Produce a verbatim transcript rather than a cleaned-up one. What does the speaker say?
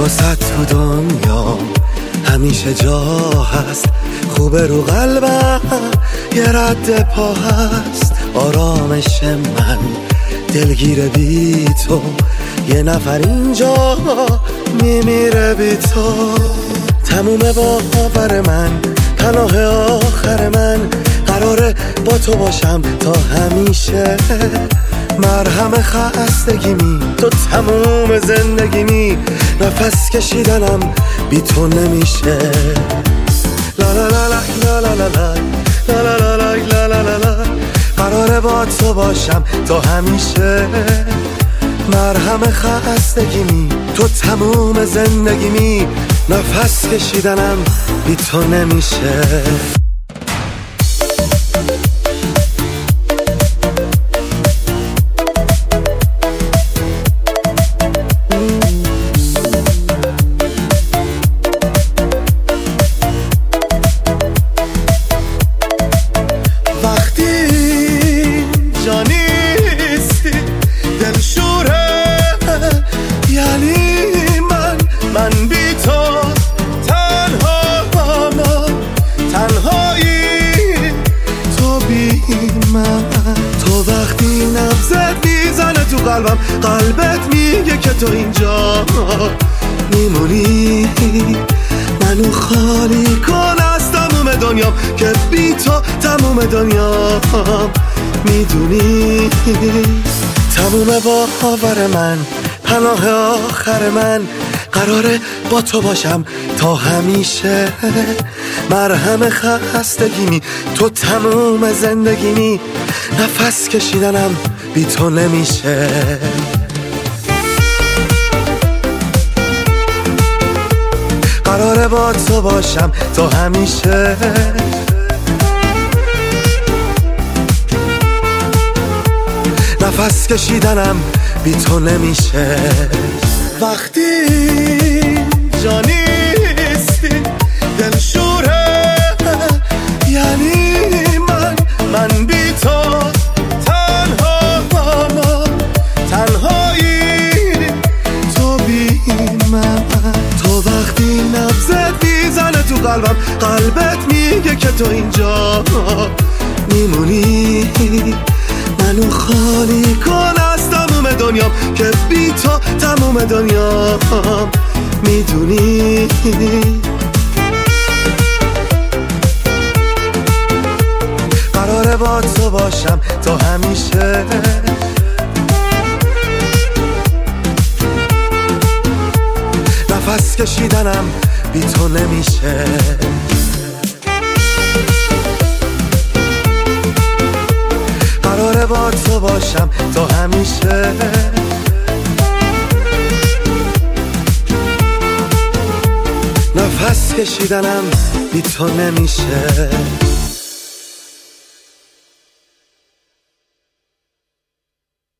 واسه تو دنیا همیشه جا هست، خوبه رو قلبم یه رد پا هست. آرامش من دلگیر بی تو، یه نفر اینجا میمیره بی تو. تموم باور من، پناه آخر من، قراره با تو باشم تا همیشه. مرهم خستگیمی تو تموم زندگیمی، نفس کشیدنم بی تو نمیشه. لا لا لا لا لا لا لا لا لا لا لا لا لا لا، قراره با تو باشم تا همیشه. مرهم خستگیمی تو تموم زندگیمی، نفس کشیدنم بی تو نمیشه. من بی تو تنها، تنهایی تو بی من. تو وقتی نبضت میزنه تو قلبم، قلبت میگه که تو اینجا میمونی. منو خالی کن از تموم دنیام، که بی تو تموم دنیا میدونی. تموم باور من، پناه آخر من، قراره با تو باشم تا همیشه. مرهم خستگیمی تو تموم زندگیمی، نفس کشیدنم بی تو نمیشه. قراره با تو باشم تا همیشه. نفس کشیدنم بی تو نمیشه. وقتی جا نیستی دلشوره، یعنی من من بی تو تنها، تنهایی تو بی من. تو وقتی نبضت میزنه تو قلبم، قلبت میگه که تو اینجا میمونی. منو خالی کن از تموم دنیام، که بی تو تموم دنیا میدونی. قراره با تو باشم تا همیشه. نفس کشیدنم بی تو نمیشه. قراره با تو باشم تا همیشه. نفس کشیدنم بی تو نمیشه.